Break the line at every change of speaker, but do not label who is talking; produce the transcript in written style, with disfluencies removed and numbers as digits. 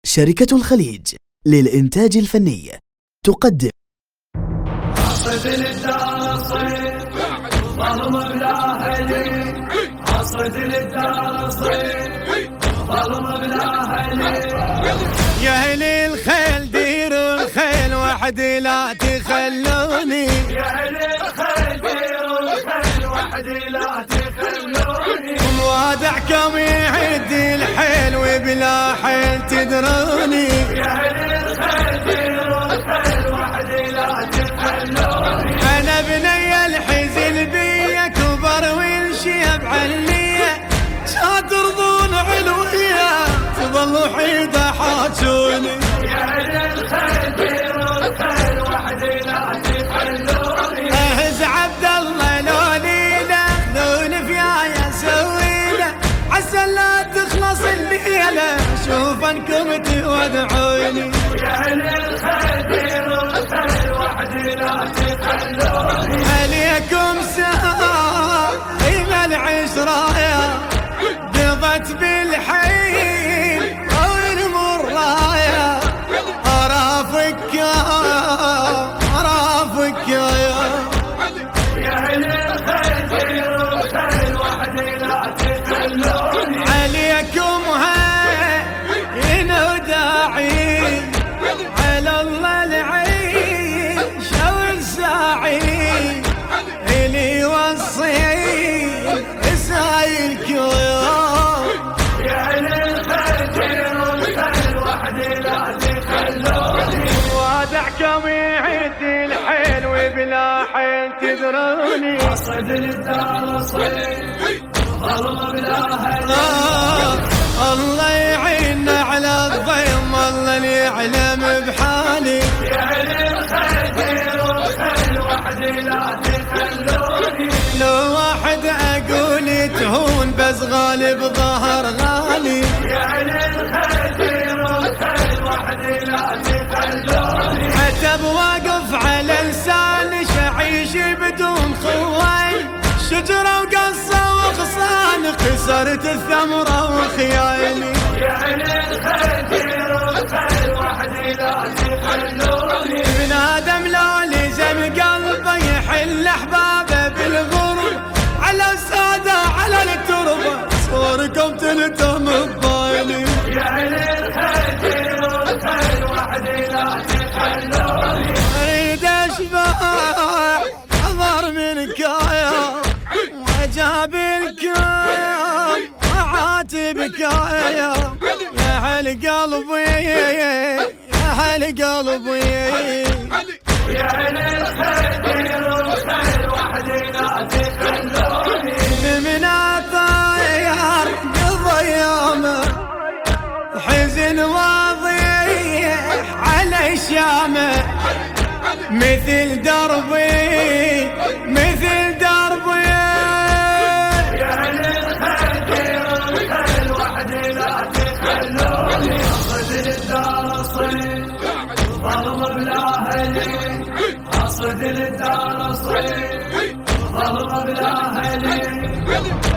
شركة الخليج للإنتاج الفني تقدم
عصد للدار الصيف ظلم بالأهلي. عصد للدار الصيف ظلم بالأهلي.
يا أهل الخيل ديروا الخيل وحدي لا تخلوني.
يا أهل الخيل ديروا الخيل وحدي لا تخلوني.
موادعكم يعد الحيل وبلا حيل تدروني.
يا أهل الخيل ديروا الخيل وحدي لا تخلوني.
أنا بني الحزن بيا كبر والشيب عليا ترضون علويا تظلوا حيدة حاجوني.
يا أهل الخيل ديروا الخيل وحدي لا تخلوني.
أهز عبد الله لولي خذون فيايا سويله عسى لا تخلص الليلة شوف انكم تودعوني.
يا أهل الخيل ديروا الخيل وحدي لا تخلوني.
عليكم ساعة إلى العشرة قضت بالحين أو المرايا أرافك يا
يا أهل الخيل ديروا الخيل وحدي لا تخلوني.
عليكم هين وداعي على الله العين شو الساعي اللي يوصي سايلك
يا أهل الخيل ديروا الخيل وحدي لا تخلوني.
وادعكم يعد الحيل وبلا حيل تدروني.
عصد للدار الصيف ظلم بالأهلي.
الله يعيننا على الضيم الله اللي يعلم بحالي.
يا أهل الخيل ديروا الخيل وحدي لا تخلوني.
لو واحد اقول تهون بس غالب ظهر غالي.
يا أهل الخيل ديروا الخيل وحدي لا تخلوني.
حتى بواقف على لسان شعيش بدون خوي شجرة وقصة وغصان خسرت الثمرة وخيالي.
يا أهل الخيل ديروا الخيل وحدي لا تخلوني.
ابن آدم لو لزم قلبه يحل أحبابه بالغرب على سادة على التربة صوركم تلتم ببالي.
يا أهل الخيل ديروا الخيل وحدي لا تخلوني.
أريد أشبع أظهر منك يا وأجاب الكام وعاتبك يا أهل قلبي يا أهل قلبي.
يا أهل الخيل ديروا الخيل وحدي لا تخلوني.
من طاير قضى يومه حزن واضح على شامه مثل دربي مثل دربي.
يا أهل الخيل ديروا الخيل وحدي لا تخلوني. عصد للدار الصيف ظلم بالأهلي. عصد للدار الصيف ظلم بالأهلي.